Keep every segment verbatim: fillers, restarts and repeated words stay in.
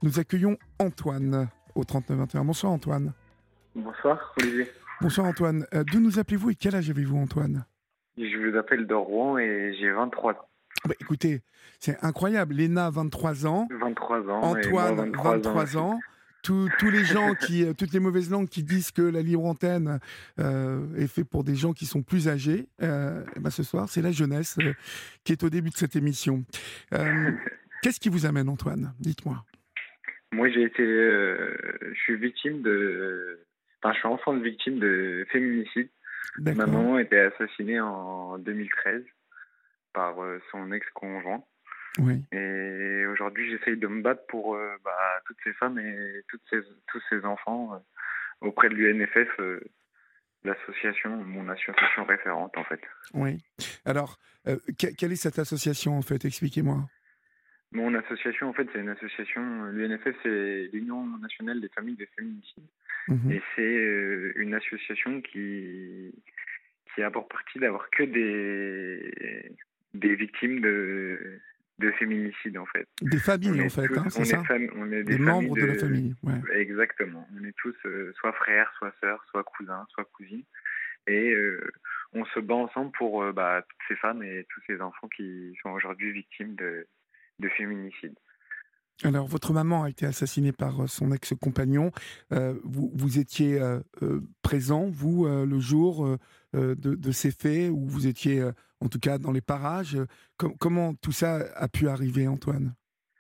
Nous accueillons Antoine au trente-neuf vingt et un. Bonsoir Antoine. Bonsoir Olivier. Bonsoir Antoine. Euh, d'où nous appelez-vous et quel âge avez-vous Antoine? Je vous appelle de Rouen et j'ai vingt-trois ans. Bah, écoutez, c'est incroyable. Léna, vingt-trois ans. vingt-trois ans et moi Antoine, vingt-trois ans vingt-trois aussi. ans. Tous, tous les gens qui, euh, toutes les mauvaises langues qui disent que la libre antenne euh, est fait pour des gens qui sont plus âgés, euh, eh ben ce soir, c'est la jeunesse euh, qui est au début de cette émission. Euh, Qu'est-ce qui vous amène Antoine? Dites-moi. Moi j'ai été, euh, je suis victime de, enfin je suis enfant de victime de féminicide. Ma D'accord. maman a été assassinée en deux mille treize par euh, son ex-conjoint. Oui. Et aujourd'hui j'essaye de me battre pour euh, bah, toutes ces femmes et toutes ces, tous ces enfants euh, auprès de l'U N F F, euh, l'association, mon association référente en fait. Oui. Alors, euh, que- quelle est cette association en fait? Expliquez-moi. Mon association, en fait, c'est une association, l'U N F F, c'est l'Union nationale des familles de féminicides. Mhm. Et c'est euh, une association qui, qui a pour partie d'avoir que des, des victimes de, de féminicides, en fait. Des On familles en est fait, tous, hein, c'est on est, ça? fam- on est des Des familles membres de la de... famille, ouais. Exactement. On est tous euh, soit frères, soit sœurs, soit cousins, soit cousines. Et euh, on se bat ensemble pour euh, bah, toutes ces femmes et tous ces enfants qui sont aujourd'hui victimes de, de féminicides. Alors, votre maman a été assassinée par euh, son ex-compagnon. Euh, vous, vous étiez euh, euh, présent, vous, euh, le jour euh, euh, de, de ces faits, où vous étiez, euh, en tout cas, dans les parages. Com- comment tout ça a pu arriver, Antoine?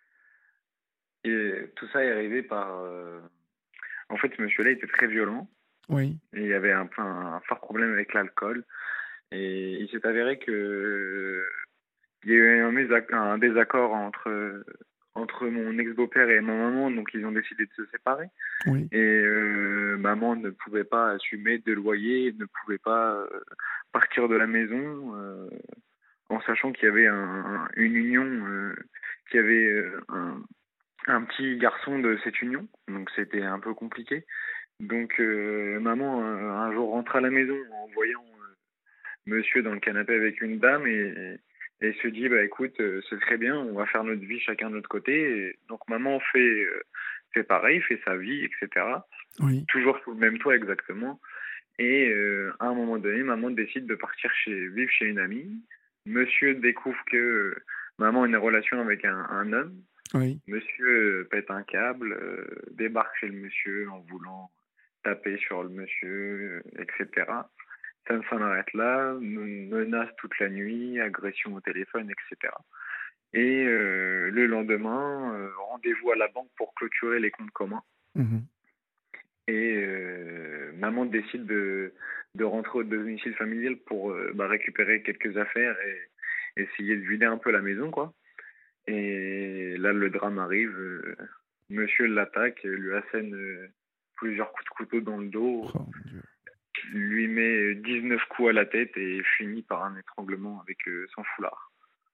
Et tout ça est arrivé par... euh, En fait, ce monsieur-là était très violent Oui, et il y avait un, un, un fort problème avec l'alcool. Et il s'est avéré que il y a eu un, mésac- un désaccord entre, entre mon ex-beau-père et ma maman, donc ils ont décidé de se séparer. oui, Et euh, maman ne pouvait pas assumer de loyer, ne pouvait pas euh, partir de la maison, euh, en sachant qu'il y avait un, un- une union, euh, qu'il y avait euh, un, un petit garçon de cette union, donc c'était un peu compliqué. Donc euh, maman euh, un jour rentre à la maison en voyant euh, monsieur dans le canapé avec une dame et, et se dit bah écoute euh, c'est très bien, on va faire notre vie chacun de notre côté. Et donc maman fait euh, fait pareil, fait sa vie, et cetera. oui. Toujours sous le même toit exactement. Et euh, à un moment donné, maman décide de partir chez vivre chez une amie. Monsieur découvre que euh, maman a une relation avec un, un homme. Oui. Monsieur euh, pète un câble, euh, débarque chez le monsieur en voulant taper sur le monsieur, euh, et cetera. Ça ne s'en arrête là, me- menace toute la nuit, agression au téléphone, et cetera. Et euh, le lendemain, euh, rendez-vous à la banque pour clôturer les comptes communs. Mhm. Et euh, maman décide de, de rentrer au domicile familial pour euh, bah, récupérer quelques affaires et essayer de vider un peu la maison, quoi. Et là, le drame arrive. euh, Monsieur l'attaque, lui assène euh, plusieurs coups de couteau dans le dos, Oh mon Dieu. lui met dix-neuf coups à la tête et finit par un étranglement avec euh, son foulard.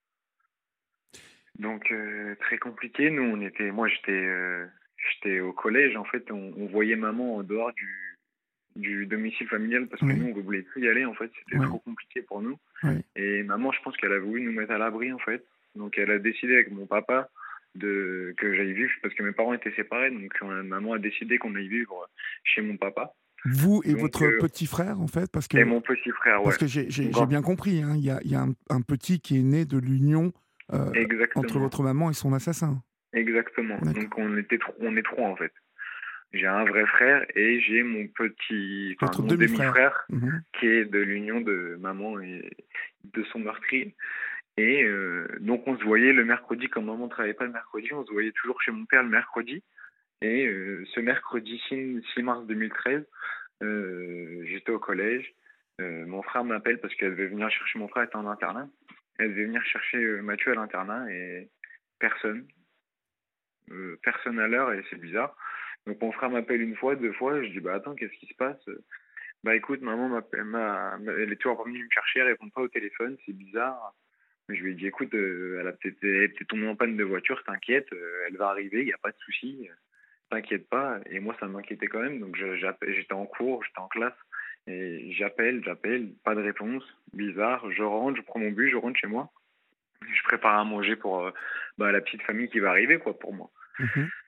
Donc euh, très compliqué. Nous, on était, moi, j'étais, euh, j'étais au collège. En fait, on, on voyait maman en dehors du, du domicile familial parce que Oui, nous, on ne voulait plus y aller. En fait, c'était oui, trop compliqué pour nous. oui. Et maman, je pense qu'elle a voulu nous mettre à l'abri, en fait. Donc, elle a décidé avec mon papa de que j'aille vivre parce que mes parents étaient séparés. Donc, on- maman a décidé qu'on aille vivre chez mon papa. Vous et Donc, votre euh, petit frère, en fait, parce et que, mon petit frère, parce ouais. que j'ai j'ai- Donc, j'ai en- bien compris, hein, il y a, il y a un, un petit qui est né de l'union euh, entre exactement, votre maman et son assassin. exactement. D'accord. Donc, on était tro- on est trois, en fait. J'ai un vrai frère et j'ai mon petit, enfin, Votre mon demi-frère. demi-frère Mhm. qui est de l'union de maman et de son meurtrier. Et euh, donc on se voyait le mercredi, comme maman ne travaillait pas le mercredi, on se voyait toujours chez mon père le mercredi. Et euh, ce mercredi six mars deux mille treize, euh, j'étais au collège. Euh, mon frère m'appelle parce qu'elle devait venir chercher mon frère, était en internat. Elle devait venir chercher euh, Mathieu à l'internat et personne. Euh, personne à l'heure et c'est bizarre. Donc mon frère m'appelle une fois, deux fois, je dis bah attends, qu'est-ce qui se passe? Bah écoute, maman m'appelle, m'a, elle est toujours pas venue me chercher, elle répond pas au téléphone, c'est bizarre. Mais je lui ai dit, écoute, euh, elle a peut-être, elle est peut-être tombée en panne de voiture, t'inquiète, euh, elle va arriver, il n'y a pas de souci, euh, t'inquiète pas. Et moi, ça m'inquiétait quand même, donc je- j'appelle- j'étais en cours, j'étais en classe, et j'appelle, j'appelle, pas de réponse, bizarre. Je rentre, je prends mon bus, je rentre chez moi, je prépare à manger pour euh, bah, la petite famille qui va arriver, quoi, pour moi. Mhm.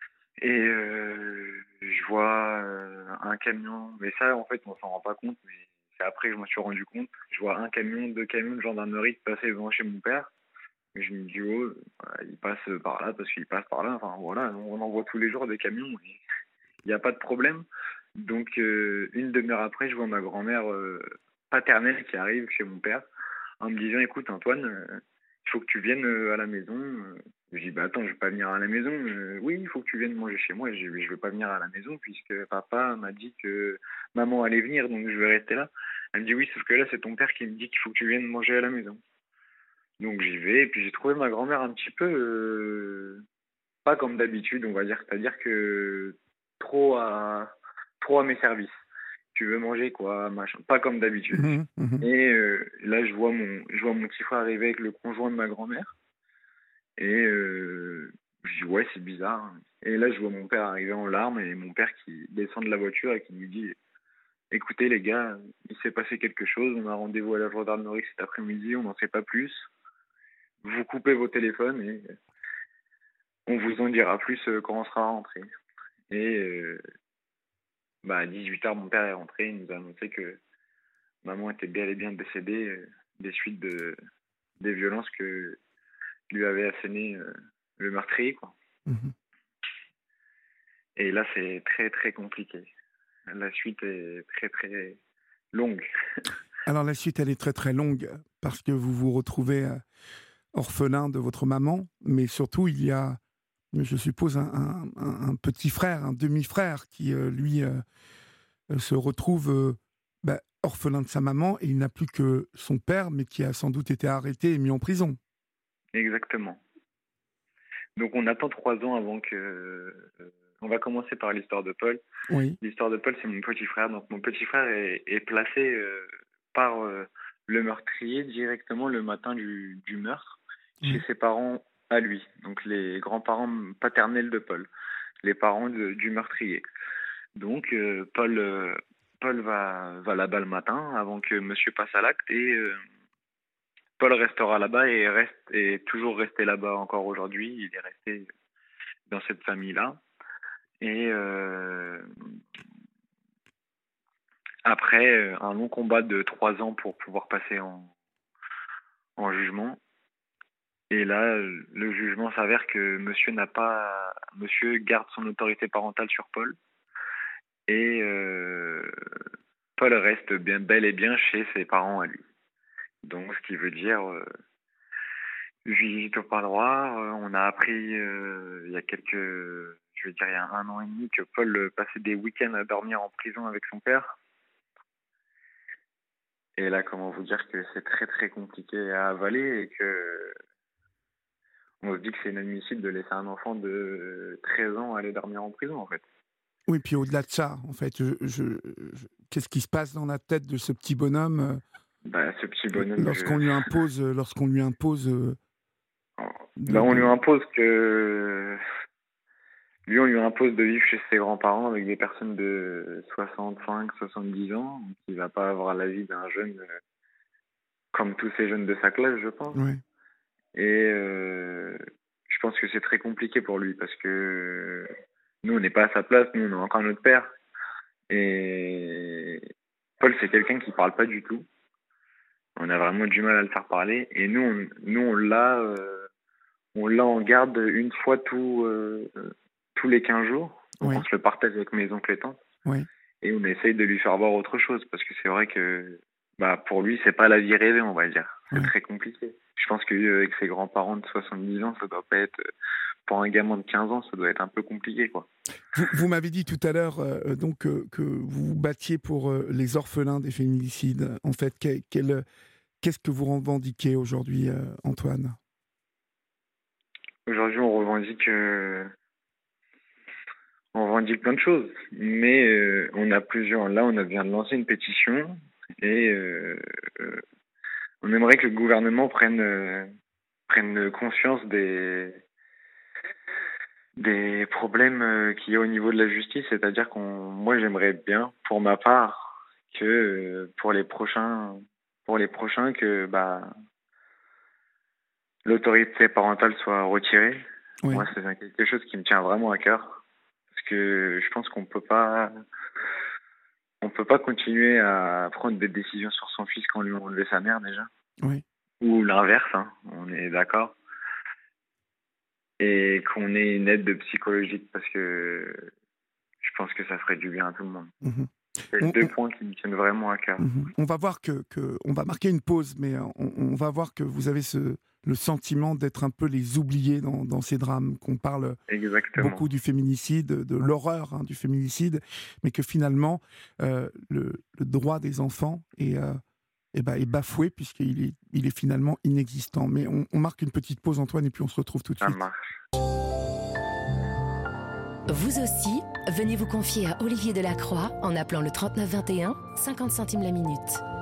Et euh, je vois euh, un camion, mais ça, en fait, on s'en rend pas compte, mais c'est après que je m'en suis rendu compte. Je vois un camion, deux camions de gendarmerie passer devant chez mon père. Et je me dis, oh, voilà, il passe par là parce qu'il passe par là. Enfin, voilà, on en voit tous les jours des camions. Et il n'y a pas de problème. Donc, euh, une demi-heure après, je vois ma grand-mère euh, paternelle qui arrive chez mon père en me disant, écoute, Antoine, euh, il faut que tu viennes euh, à la maison. Euh, Je dis, bah attends, je vais pas venir à la maison. Euh, oui, il faut que tu viennes manger chez moi. Je dis, je vais pas venir à la maison puisque papa m'a dit que maman allait venir, donc je vais rester là. Elle me dit, oui, sauf que là, c'est ton père qui me dit qu'il faut que tu viennes manger à la maison. Donc j'y vais, et puis j'ai trouvé ma grand-mère un petit peu euh, pas comme d'habitude, on va dire, c'est-à-dire que trop à trop à mes services. Tu veux manger quoi, machin, pas comme d'habitude. Mhm, mhm. Et euh, là, je vois mon je vois mon petit frère arriver avec le conjoint de ma grand-mère, et euh, je dis ouais, c'est bizarre. Et là, je vois mon père arriver en larmes, et mon père qui descend de la voiture et qui nous dit, écoutez les gars, il s'est passé quelque chose, on a rendez-vous à la gendarmerie cet après-midi, on n'en sait pas plus. Vous coupez vos téléphones et on vous en dira plus euh, quand on sera rentré. Et euh, bah, à dix-huit heures, mon père est rentré. Il nous a annoncé que maman était bel et bien décédée euh, des suites de, des violences que lui avait assénées euh, le meurtrier, quoi. Mhm. Et là, c'est très, très compliqué. La suite est très, très longue. Alors la suite, elle est très très longue parce que vous vous retrouvez euh, orphelin de votre maman, mais surtout il y a, je suppose, un, un- un- un petit frère, un demi-frère qui, euh, lui, euh, euh, se retrouve euh, bah, orphelin de sa maman et il n'a plus que son père, mais qui a sans doute été arrêté et mis en prison. Exactement. Donc, on attend trois ans avant que... euh, on va commencer par l'histoire de Paul. Oui. L'histoire de Paul, c'est mon petit frère. Donc, mon petit frère est, est placé euh, par euh, le meurtrier directement le matin du, du meurtre chez Oui. ses parents à lui. Donc, les grands-parents paternels de Paul, les parents de- du meurtrier. Donc, euh, Paul, euh, Paul va, va là-bas le matin avant que monsieur passe à l'acte et euh, Paul restera là-bas et reste est toujours resté là-bas encore aujourd'hui. Il est resté dans cette famille-là. Et euh, après euh, un long combat de trois ans pour pouvoir passer en, en jugement. Et là, le jugement s'avère que monsieur n'a pas, monsieur garde son autorité parentale sur Paul. Et euh, Paul reste bien, bel et bien chez ses parents à lui. Donc, ce qui veut dire euh, visite au parloir. Euh, on a appris euh, il y a quelques, je veux dire, il y a un an et demi que Paul passait des week-ends à dormir en prison avec son père. Et là, comment vous dire que c'est très très compliqué à avaler et que on se dit que c'est inadmissible de laisser un enfant de treize ans aller dormir en prison, en fait. Oui, puis au-delà de ça, en fait, je, je- je- qu'est-ce qui se passe dans la tête de ce petit bonhomme Bah, ce petit euh, bonhomme, je... lorsqu'on lui impose, euh, lorsqu'on lui impose euh, de, bah, on lui de- impose que lui, on lui impose de vivre chez ses grands-parents avec des personnes de soixante-cinq, soixante-dix ans, qui va pas avoir la vie d'un jeune euh, comme tous ces jeunes de sa classe, je pense. ouais. Et euh, je pense que c'est très compliqué pour lui parce que nous, on n'est pas à sa place, nous, on a encore notre père. Et Paul, c'est quelqu'un qui parle pas du tout. On a vraiment du mal à le faire parler. Et nous, on, nous, on l'a, euh, on l'a en garde une fois tous, euh, tous les quinze jours. Donc, on Oui, se le partage avec mes oncles et tantes. oui. Et on essaye de lui faire voir autre chose parce que c'est vrai que, bah, pour lui, c'est pas la vie rêvée, on va dire. C'est Ouais. très compliqué. Je pense qu'avec ses grands-parents de soixante-dix ans, ça doit pas être, pour un gamin de quinze ans, ça doit être un peu compliqué, quoi. Vous, vous m'avez dit tout à l'heure euh, donc euh, que vous vous battiez pour euh, les orphelins des féminicides. En fait, quel- quel- qu'est-ce que vous revendiquez aujourd'hui, euh, Antoine? Aujourd'hui, on revendique, euh, on revendique plein de choses, mais euh, on a plusieurs. Là, on a vient de lancer une pétition et euh, euh, on aimerait que le gouvernement prenne euh, prenne conscience des des problèmes euh, qu'il y a au niveau de la justice. C'est-à-dire qu'on, moi, j'aimerais bien, pour ma part, que euh, pour les prochains, pour les prochains, que bah l'autorité parentale soit retirée. Oui. Moi, c'est quelque chose qui me tient vraiment à cœur. que je pense qu'on peut pas, on peut pas continuer à prendre des décisions sur son fils quand on lui a enlevé sa mère déjà. Oui. Ou l'inverse, hein, on est d'accord. Et qu'on ait une aide psychologique parce que je pense que ça ferait du bien à tout le monde. Mmh. C'est On, deux on, points qui me tiennent vraiment à cœur. mmh. On va voir que, que on va marquer une pause, mais on, on va voir que vous avez ce, le sentiment d'être un peu les oubliés dans, dans ces drames, qu'on parle Exactement. beaucoup du féminicide, de l'horreur hein, du féminicide, mais que finalement, euh, le, le droit des enfants est, euh, eh ben, est bafoué puisqu'il est, il est finalement inexistant. Mais on, on marque une petite pause, Antoine, et puis on se retrouve tout de Ça suite. marche. Vous aussi, venez vous confier à Olivier Delacroix en appelant le trente-neuf vingt et un, cinquante centimes la minute.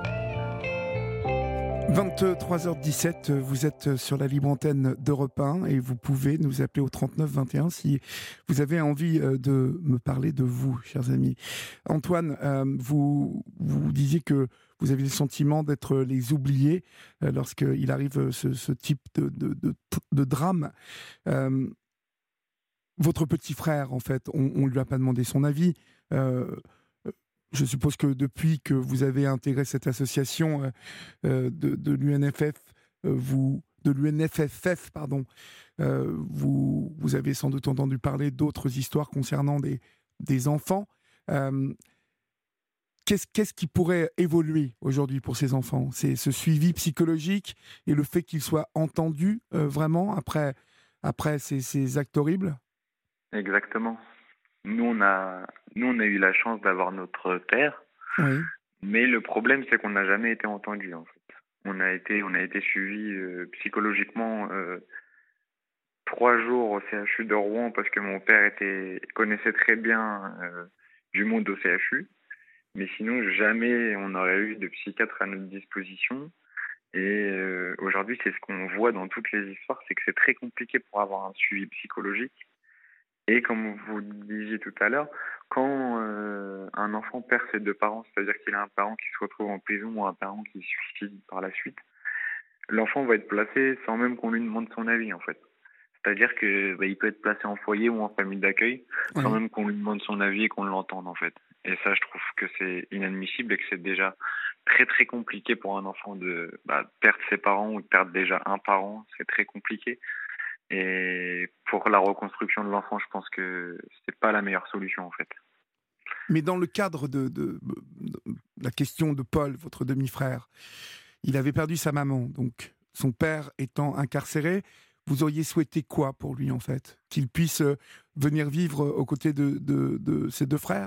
vingt-trois heures dix-sept, vous êtes sur la libre antenne d'Europe un et vous pouvez nous appeler au trente-neuf vingt et un si vous avez envie de me parler de vous, chers amis. Antoine, euh, vous, vous disiez que vous avez le sentiment d'être les oubliés euh, lorsqu'il arrive ce, ce type de, de, de, de drame. Euh, votre petit frère, en fait, on ne lui a pas demandé son avis. Euh, Je suppose que depuis que vous avez intégré cette association euh, de, de l'U N F F, euh, vous, de l'U N F F F, pardon, euh, vous, vous avez sans doute entendu parler d'autres histoires concernant des, des enfants. Euh, qu'est-ce, qu'est-ce qui pourrait évoluer aujourd'hui pour ces enfants ? C'est ce suivi psychologique et le fait qu'ils soient entendus euh, vraiment après, après ces, ces actes horribles ? Exactement. Nous, on a, nous, on a eu la chance d'avoir notre père, Oui. mais le problème, c'est qu'on n'a jamais été entendu, en fait. On a été, on a été suivi euh, psychologiquement euh, trois jours au C H U de Rouen parce que mon père était, connaissait très bien euh, du monde au C H U, mais sinon, jamais on n'aurait eu de psychiatre à notre disposition. Et euh, aujourd'hui, c'est ce qu'on voit dans toutes les histoires, c'est que c'est très compliqué pour avoir un suivi psychologique. Et comme vous le disiez tout à l'heure, quand euh, un enfant perd ses deux parents, c'est-à-dire qu'il a un parent qui se retrouve en prison ou un parent qui se suicide par la suite, l'enfant va être placé sans même qu'on lui demande son avis en fait. C'est-à-dire que bah, il peut être placé en foyer ou en famille d'accueil sans Oui. même qu'on lui demande son avis et qu'on l'entende en fait. Et ça, je trouve que c'est inadmissible et que c'est déjà très très compliqué pour un enfant de bah, perdre ses parents ou de perdre déjà un parent, c'est très compliqué. Et pour la reconstruction de l'enfant, je pense que c'est pas la meilleure solution en fait. Mais dans le cadre de, de, de la question de Paul, votre demi-frère, il avait perdu sa maman, donc son père étant incarcéré, vous auriez souhaité quoi pour lui en fait ? Qu'il puisse venir vivre aux côtés de, de, de ses deux frères ?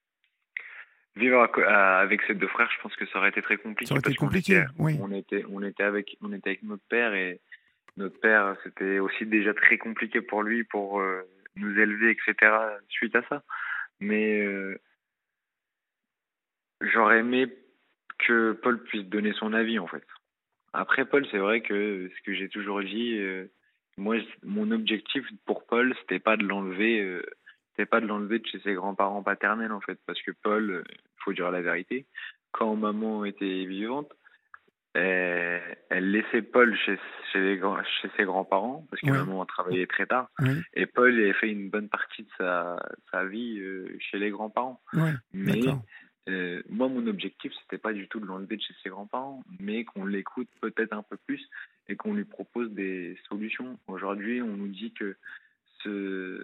Vivre à, à, avec ses deux frères, je pense que ça aurait été très compliqué. Ça aurait été parce compliqué, qu'on était, oui. on était, on était avec, on était avec notre père et notre père, c'était aussi déjà très compliqué pour lui pour euh, nous élever, et cetera. Suite à ça. Mais euh, j'aurais aimé que Paul puisse donner son avis en fait. Après Paul, c'est vrai que ce que j'ai toujours dit, euh, moi, mon objectif pour Paul, c'était pas de l'enlever, euh, c'était pas de l'enlever de chez ses grands-parents paternels en fait, parce que Paul, euh, faut dire la vérité, quand maman était vivante, elle, elle laissait Paul chez, chez, les, chez ses grands-parents, parce que Oui. maman a travaillé très tard, Oui. et Paul a fait une bonne partie de sa, sa vie euh, chez les grands-parents. Oui. Mais D'accord. euh, moi, mon objectif, c'était pas du tout de l'enlever de chez ses grands-parents, mais qu'on l'écoute peut-être un peu plus et qu'on lui propose des solutions. Aujourd'hui, on nous dit que ce...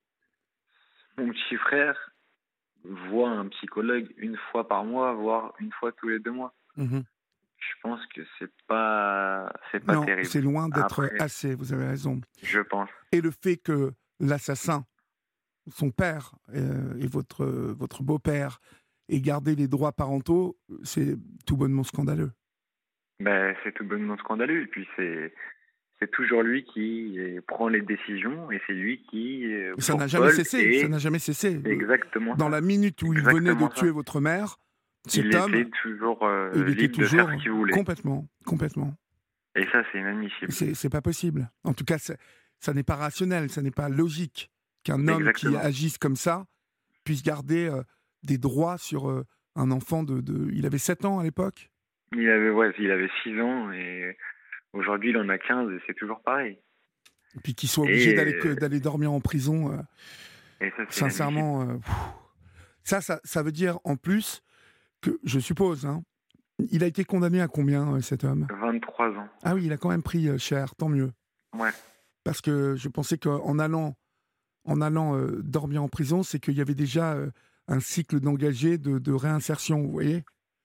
mon petit frère voit un psychologue une fois par mois, voire une fois tous les deux mois. Mmh. Je pense que c'est pas, c'est pas Non, terrible. c'est loin d'être Après, assez, vous avez raison. je pense. Et le fait que l'assassin, son père euh, et votre, votre beau-père aient gardé les droits parentaux, c'est tout bonnement scandaleux. Ben, c'est tout bonnement scandaleux. Et puis, c'est, c'est toujours lui qui euh, prend les décisions et c'est lui qui. Euh, Ça pour n'a jamais Paul, cessé. est Ça n'a jamais cessé. exactement Dans ça. la minute où Exactement il venait de ça. tuer votre mère, cet il homme, était toujours euh, il était libre toujours de faire ce qu'il voulait. complètement, complètement. Et ça, c'est inadmissible. C'est, c'est pas possible. En tout cas, c'est, ça n'est pas rationnel, ça n'est pas logique qu'un homme qui Exactement. agisse comme ça puisse garder euh, des droits sur euh, un enfant de, de... Il avait sept ans à l'époque ? Il avait, ouais, il avait six ans et aujourd'hui, il en a quinze et c'est toujours pareil. Et puis qu'il soit obligé Et d'aller, que- d'aller dormir en prison. euh, Et ça, c'est Sincèrement, euh, pff, ça, ça, ça veut dire en plus que, je suppose, hein, il a été condamné à combien, euh, cet homme? vingt-trois ans. Ah oui, il a quand même pris euh, cher, tant mieux. Ouais. Parce que je pensais qu'en allant, en allant euh, dormir en prison, c'est qu'il y avait déjà euh, un cycle d'engagé de, de réinsertion, vous voyez?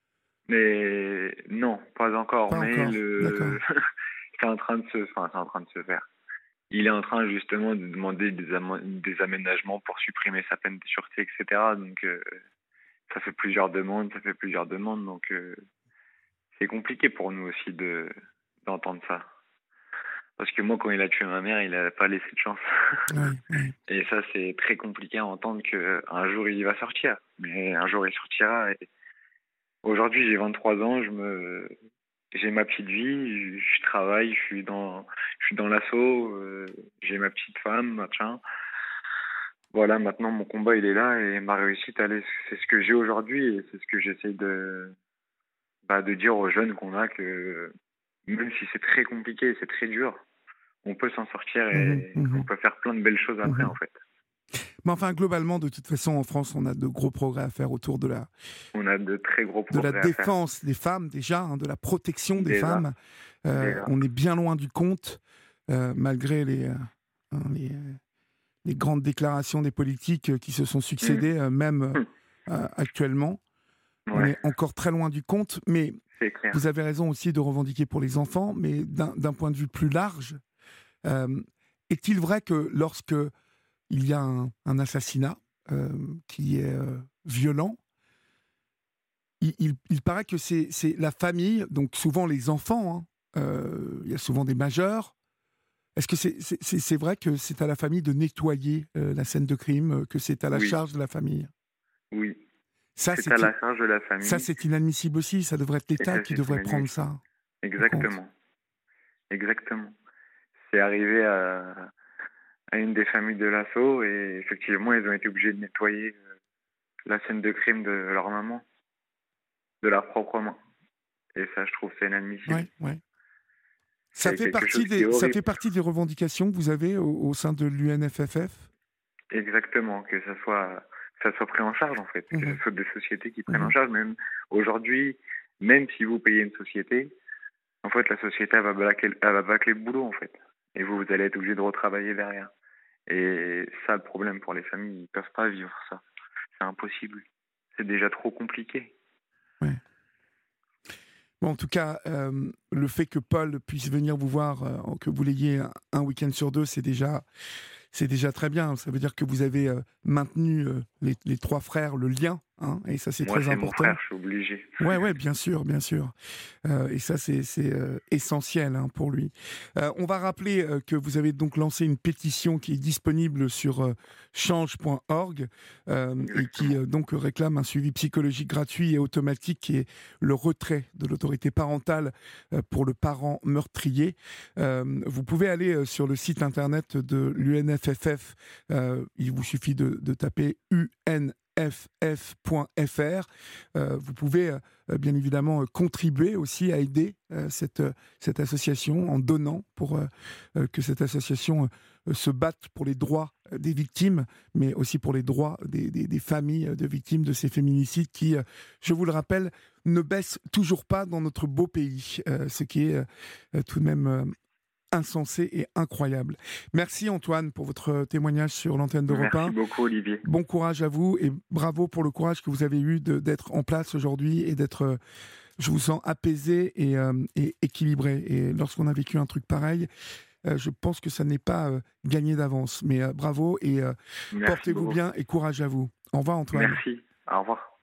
Mais non, pas encore. Pas mais encore, le d'accord. c'est en train de se, enfin, c'est en train de se faire. Il est en train justement de demander des, am- des aménagements pour supprimer sa peine de sûreté, et cetera. Donc euh, ça fait plusieurs demandes, ça fait plusieurs demandes. Donc euh, c'est compliqué pour nous aussi de d'entendre ça. Parce que moi, quand il a tué ma mère, il n'a pas laissé de chance. Oui, oui. Et ça, c'est très compliqué à entendre qu'un jour, il va sortir. Mais un jour, il sortira. Et aujourd'hui, j'ai vingt-trois ans, je me... j'ai ma petite vie, je, je travaille, je suis dans, je suis dans l'assaut, euh, j'ai ma petite femme, machin. Voilà, maintenant, mon combat, il est là et ma réussite, elle est- c'est ce que j'ai aujourd'hui et c'est ce que j'essaie de, bah, de dire aux jeunes qu'on a que même si c'est très compliqué, c'est très dur, on peut s'en sortir Mhm, et on mhm, peut faire plein de belles choses après, mhm. en fait. Mais enfin, globalement, de toute façon, en France, on a de gros progrès à faire autour de la, On a de très gros de la progrès à faire. défense des femmes, déjà, hein, de la protection des Déjà, femmes. Euh, déjà. on est bien loin du compte, euh, malgré les, euh, hein, les, les grandes déclarations des politiques euh, qui se sont succédées, euh, même euh, Mmh. euh, actuellement. On Ouais, est encore très loin du compte, mais c'est clair. vous avez raison aussi de revendiquer pour les enfants, mais d'un d'un point de vue plus large, euh, est-il vrai que lorsque il y a un, un assassinat euh, qui est euh, violent, il, il- il paraît que c'est c'est la famille, donc souvent les enfants, hein, euh, il y a souvent des majeurs. Est-ce que c'est c'est- c'est- c'est vrai que c'est à la famille de nettoyer euh, la scène de crime, euh, que c'est à la Oui, charge de la famille? oui. Ça, C'est à c'est i- la charge de la ça, famille c'est inadmissible aussi. Ça devrait être et l'État ça, qui c'est devrait prendre inadmissible. ça en compte. Exactement. Exactement. C'est arrivé à, à une des familles de l'assaut et effectivement, ils ont été obligés de nettoyer euh, la scène de crime de leur maman, de leur propre main. Et ça, je trouve, c'est inadmissible. Ouais, ouais. Ça C'est fait quelque chose partie qui est des, ça horrible. fait partie des revendications que vous avez au, au sein de l'U N F F F. Exactement, que ça soit, que ça soit pris en charge, en fait. Que Mhm, ce soit des sociétés qui prennent en mhm. charge. Même aujourd'hui, même si vous payez une société, en fait, la société, elle va bâcler, elle va bâcler le boulot, en fait. Et vous, vous allez être obligé de retravailler derrière. Et ça, le problème pour les familles, ils peuvent pas vivre ça. C'est impossible. C'est déjà trop compliqué. Ouais. Bon, en tout cas, euh, le fait que Paul puisse venir vous voir, euh, que vous l'ayez un, un week-end sur deux, c'est déjà, c'est déjà très bien. Ça veut dire que vous avez euh, maintenu euh, les, les trois frères, le lien, hein, et ça c'est Moi, très c'est mon important. frère, je suis obligé. Ouais, ouais, bien sûr, bien sûr. Euh, et ça, c'est c'est, euh, essentiel, hein, pour lui. Euh, on va rappeler euh, que vous avez donc lancé une pétition qui est disponible sur euh, change point org euh, et qui Exactement. euh, donc réclame un suivi psychologique gratuit et automatique qui est le retrait de l'autorité parentale euh, pour le parent meurtrier. Euh, vous pouvez aller euh, sur le site internet de l'U N F F F. Euh, il vous suffit de, de taper U N F F point F R. Euh, vous pouvez euh, bien évidemment euh, contribuer aussi à aider euh, cette, euh, cette association en donnant pour euh, euh, que cette association euh, se batte pour les droits euh, des victimes, mais aussi pour les droits des, des- des familles de victimes de ces féminicides qui, euh, je vous le rappelle, ne baissent toujours pas dans notre beau pays, euh, ce qui est euh, tout de même euh, insensé et incroyable. Merci Antoine pour votre témoignage sur l'antenne d'Europe Merci un. beaucoup, Olivier. Bon courage à vous et bravo pour le courage que vous avez eu de- d'être en place aujourd'hui et d'être, euh, je vous sens apaisé et, euh, et équilibré. Et lorsqu'on a vécu un truc pareil, euh, je pense que ça n'est pas euh, gagné d'avance. Mais euh, bravo et euh, Merci portez-vous beaucoup. bien et courage à vous. Au revoir Antoine. Merci. Au revoir.